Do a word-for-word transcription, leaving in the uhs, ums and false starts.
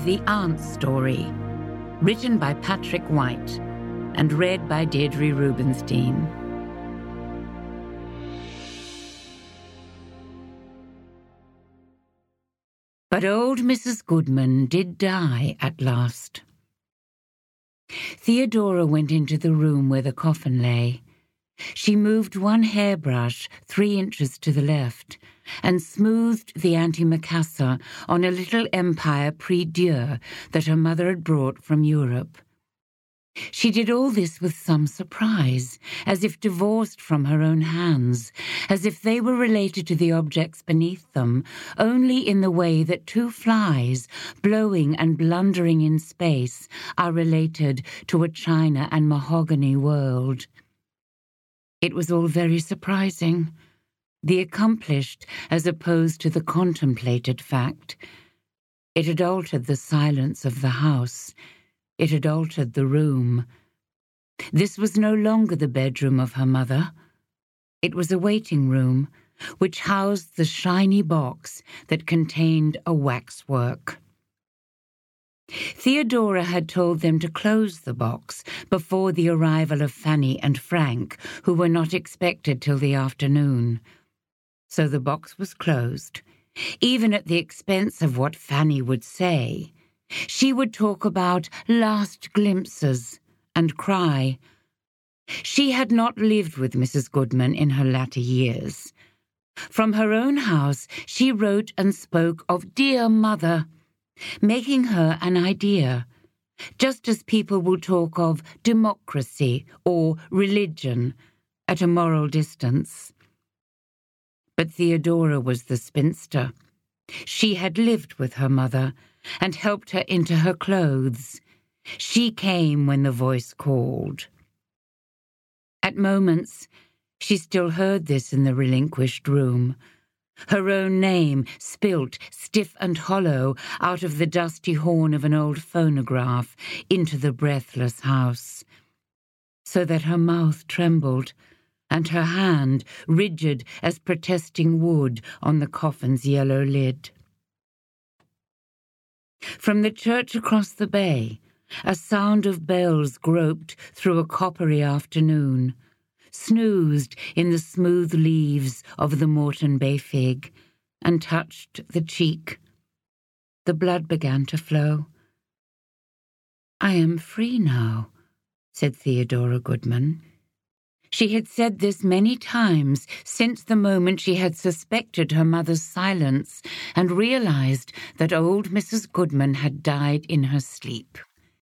The Aunt Story, written by Patrick White and read by Deirdre Rubenstein. But old Missus Goodman did die at last. Theodora went into the room where the coffin lay. She moved one hairbrush three inches to the left and smoothed the antimacassar on a little Empire Prie-Dieu that her mother had brought from Europe. She did all this with some surprise, as if divorced from her own hands, as if they were related to the objects beneath them, only in the way that two flies, blowing and blundering in space, are related to a china and mahogany world. It was all very surprising, the accomplished as opposed to the contemplated fact. It had altered the silence of the house. It had altered the room. This was no longer the bedroom of her mother. It was a waiting room, which housed the shiny box that contained a waxwork. Theodora had told them to close the box before the arrival of Fanny and Frank, who were not expected till the afternoon. So the box was closed, even at the expense of what Fanny would say. She would talk about last glimpses and cry. She had not lived with Missus Goodman in her latter years. From her own house she wrote and spoke of dear mother, making her an idea, just as people will talk of democracy or religion at a moral distance. But Theodora was the spinster. She had lived with her mother and helped her into her clothes. She came when the voice called. At moments, she still heard this in the relinquished room, her own name spilt, stiff and hollow, out of the dusty horn of an old phonograph into the breathless house, so that her mouth trembled, and her hand rigid as protesting wood on the coffin's yellow lid. From the church across the bay, a sound of bells groped through a coppery afternoon, snoozed in the smooth leaves of the Moreton Bay fig, and touched the cheek. The blood began to flow. "I am free now," said Theodora Goodman. She had said this many times since the moment she had suspected her mother's silence and realized that old Missus Goodman had died in her sleep.